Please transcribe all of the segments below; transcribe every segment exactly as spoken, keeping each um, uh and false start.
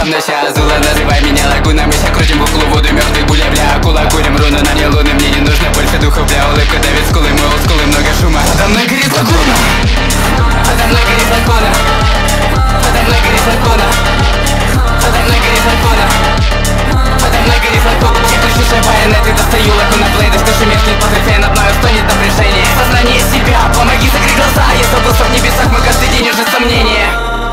со мной ща Азула, называй меня лагуна. Мы ща крутим бухлу, воду, мертвый буля, бля, акула. Курим руну на мне луны, мне не нужно больше духов, бля. Улыбка давит скулы, мы олдскулы, много шума. Подо мной горит лагуна, подо мной горит лагуна, подо мной горит лагуна, подо мной горит лагуна, подо мной горит лагуна. Я кручу свои байонеты, достаю лагуна блейда. Что шумишь, не подвигай над мною, стонет напряжение. Сознание себя, помоги, закрой глаза. Я забылся в небесах, мы каждый день уже сомнения.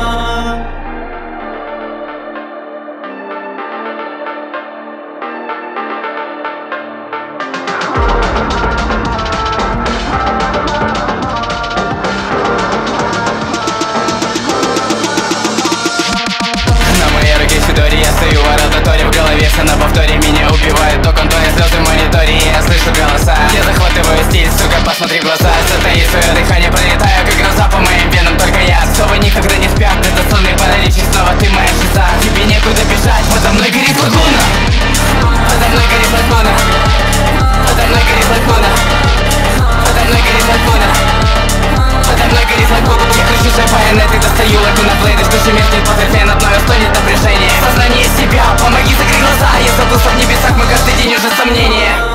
Я стою в ораторе, в голове все на повторе. Меня убивает ток, Антоне, слезы в мониторе. Я слышу голоса, я захватываю стиль, сука, посмотри в глаза. Затаи свое дыхание, пролетаю, как гроза по моим венам. Только я, совы никогда не спят, это сонный паралич. И снова ты моя шиза, тебе некуда бежать. Подо мной горит лагуна, подо мной горит лагуна, подо мной горит лагуна, подо мной горит лагуна, подо мной горит лагуна. Я кручу свои байонеты, достаю лагуна блейда. Что шумишь, не подвигай над мною, стонет напряжение. Сознание себя, помоги, закрой глаза. Я забылся в небесах, мы каждый день уже сомнения.